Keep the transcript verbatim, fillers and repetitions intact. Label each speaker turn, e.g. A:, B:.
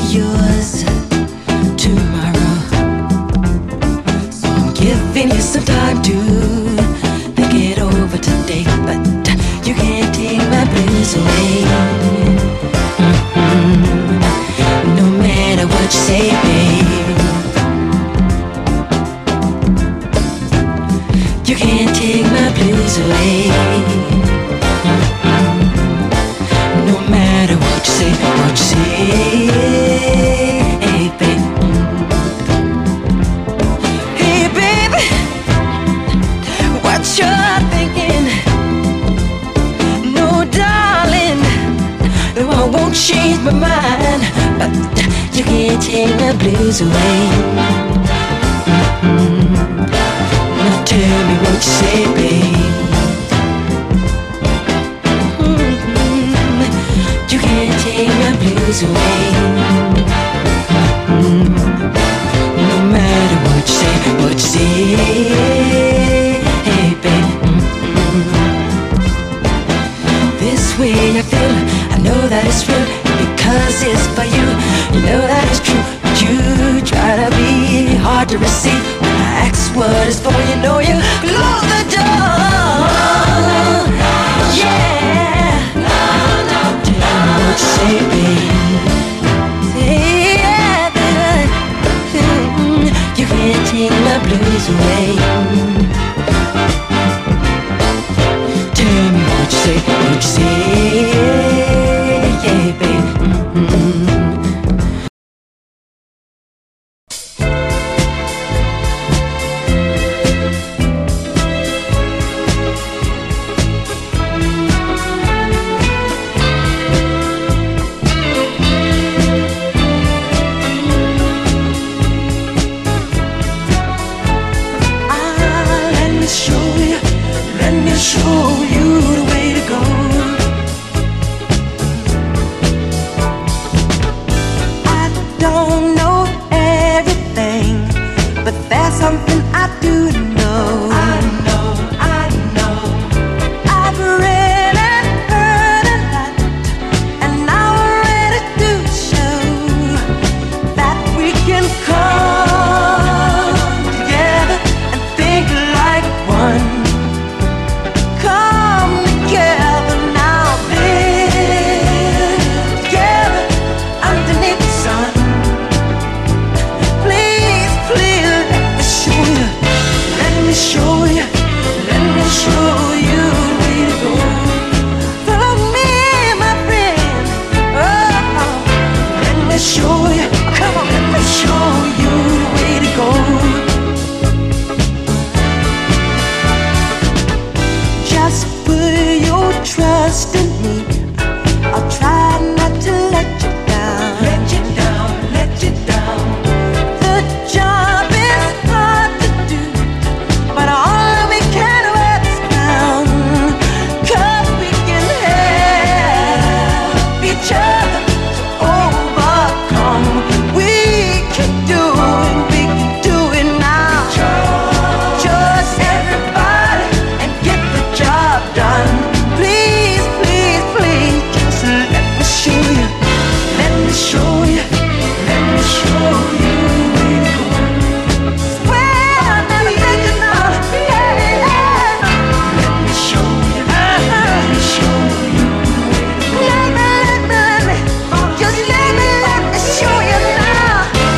A: yours tomorrow. So I'm giving you some time to think it over today, but you can't take my blues away. Mm-hmm. No matter what you say, babe, you can't take my blues away. No matter what you say, what you say, hey babe, hey baby, what you're thinking? No, darling, no, I won't change my mind, but you can't take my blues away. Mm-hmm. Now tell me what you say, babe. You can't take my blues away. Mm-hmm. No matter what you say, what you say, hey baby. Mm-hmm. This way I feel, I know that it's real, because it's for you. You know that it's true, but you try to be hard to receive. When I ask what it's for, you know you close the door. Yeah. Say